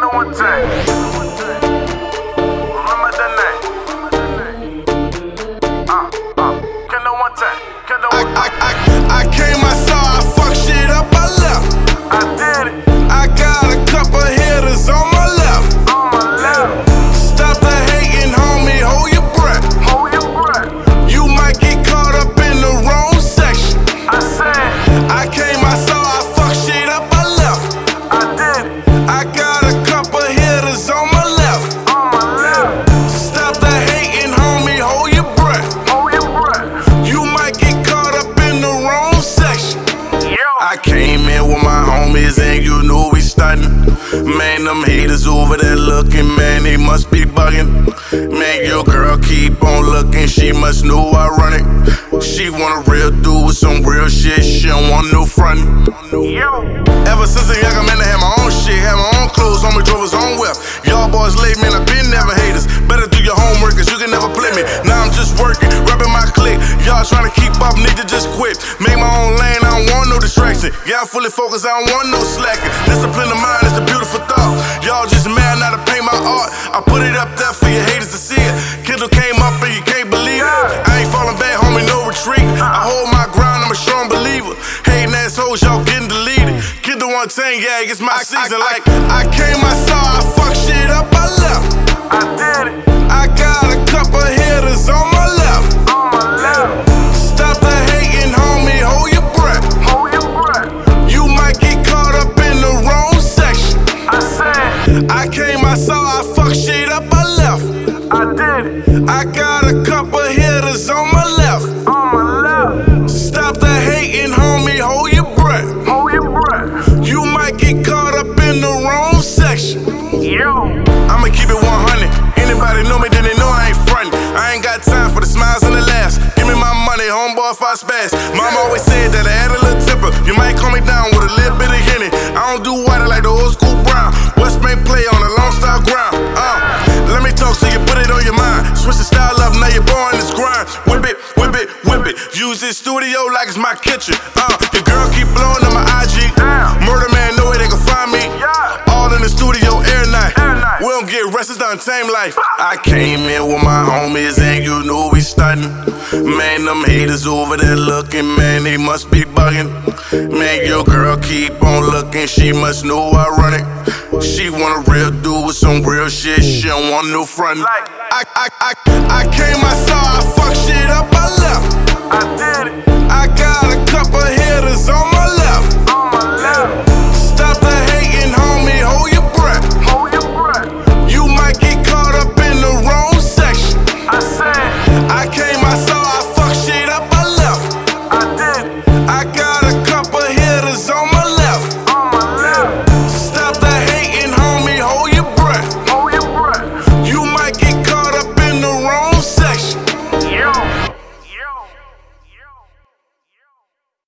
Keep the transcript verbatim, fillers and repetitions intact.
know one thing. Remember that name. Uh, uh, can know one thing. Can know one thing. I, I, I came, I saw, I fucked shit up, I left. I did it. I got a couple hitters on my left. On my left. Stop the hating, homie, hold your breath. Hold your breath. You might get caught up in the wrong section. I said. I came, I saw, I fucked shit up, I left. I did it. I got a couple hitters on my left. On my left. Stop the hating, homie, hold your breath. Hold your breath. You might get caught up in the wrong section. Yo. I came in with my homies and you knew we stuntin'. Man, them haters over there looking, man, they must be bugging. Man, your girl keep on looking, she must know I run it. She want a real dude with some real shit, she don't want no frontin'. Yo. Ever since a young man, I had my own shit, had my own clothes, homie drove his own whip. Y'all boys late, man, I been never haters. Better do your homework, cause you can never play me. Now I'm just working, rubbing my click. Y'all trying to keep up, need to just quit. Make my own lane, I don't want no distraction. Yeah, I'm fully focused, I don't want no slacking. Discipline of mind is a beautiful thought. Y'all just mad now to paint my art. I put it up there for your haters to see it. Kindle came up and you can't believe it. I ain't falling back, homie, no retreat. I hold my ground, I'm a strong believer. Hating assholes, y'all getting deleted. Kindle one thing, yeah, it's my season. Like, I came, I saw, I fucked shit up, I left. I did it. I got a couple hitters on my left. On my left. Stop the hating, homie, hold your breath. Hold your breath. You might get caught up in the wrong section. I said. I came, I saw, I fucked shit up, I left. I did it. I got a couple hitters on my left. On my left. Stop the hating, homie, hold your breath. Hold your breath. You might get caught up in the wrong section. Yo. I'ma keep it one hundred. Anybody know me, then they know I ain't frontin'. I ain't got time for the smiles and the laughs. Give me my money, homeboy, if I spaz. Mama always said that I had a little tipper. You might calm me down with a little bit of Henny. I don't do white, I like the old school brown. West Bank play on a long style ground. Uh, let me talk so you put it on your mind. Switch the style up, now you're born this grind. Whip it, whip it, whip it. Use this studio like it's my kitchen. Uh, your girl keep blowing on my I G. Murder man, no way they can find me. All in the studio, air night. We don't get rest, it's done tame life. I came in with my homies and you knew we stuntin'. Man, them haters over there looking, man, they must be bugging. Man, your girl keep on looking, she must know I run it. She want a real dude with some real shit, she don't want no frontin'. I, I, I, I came, I saw, I fucked shit up, I left. I did it. I got a couple hitters on my left. On my left. Stop the hating, homie, hold your breath. Hold your breath. You might get caught up in the wrong section. I said. I came, I saw, I fucked shit up, I left. I did it.